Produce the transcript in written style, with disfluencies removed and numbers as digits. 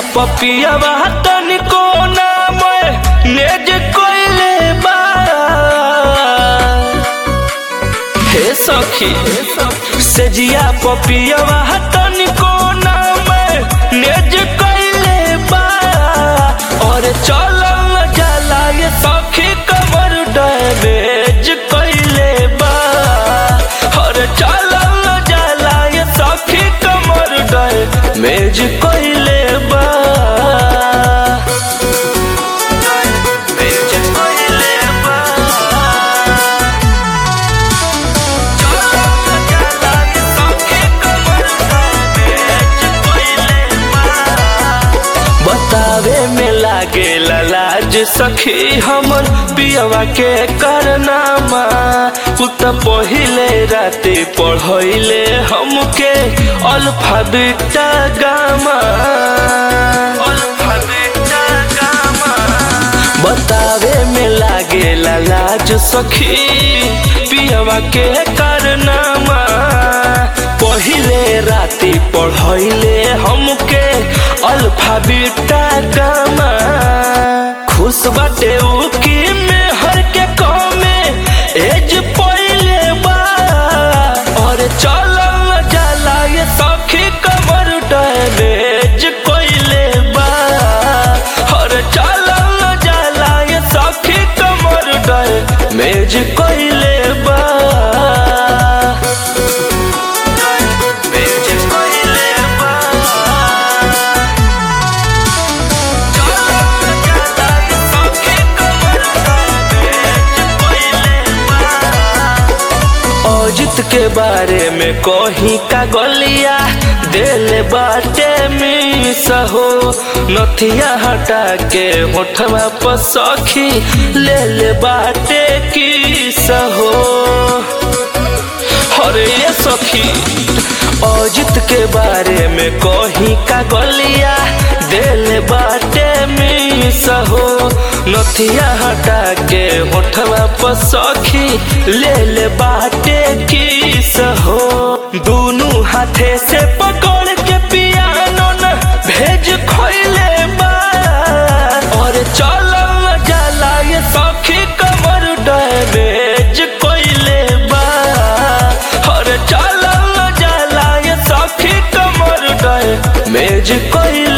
पपियावा तनिको नाम नेज कोइले बा। हे सखी सेजिया पपियावा तनिको नाम नेज कोइले बा। और चलल जाला ये सखी कमर डैमेज कोइले बा। और चलल जाला ये सखी कमर डैमेज कोइले बा। बतावे में लागे लाज सखी हमर पियवा के करनामा। पुत पहिले राते पढ़ैले हमके अल्फा बीटा गामा। बतावे में लागे लाज सखी पियवा के करनामा। पहिले राती पढ़ैले हमके अल्फा बीटा गामा। खुश बाटे उकी में हर के कमे एज पहिले बा। और चलल जाला ये सखी कमर डैमेज कोइले बा। और चलल जाला ये सखी कमर डैमेज कोइले बा। अजित के बारे में कही का गलिया दिल बाटे मिस हो। नथिया हटा के होठवा पर सखी ले बाटे किस हो। अरे ये सखी अजित के बारे में कही का गलिया दिल बाटे मिस हो। नथिया हटा के होठवा पर सखी ले बाटे किस हो। दोनों हाथे से पकड़ के पियानो न भेज खोइले बा। और चलल जाला ये सखी कमर डैमेज कोइले बा। और चलल जाला ये सखी कमर डैमेज कोइले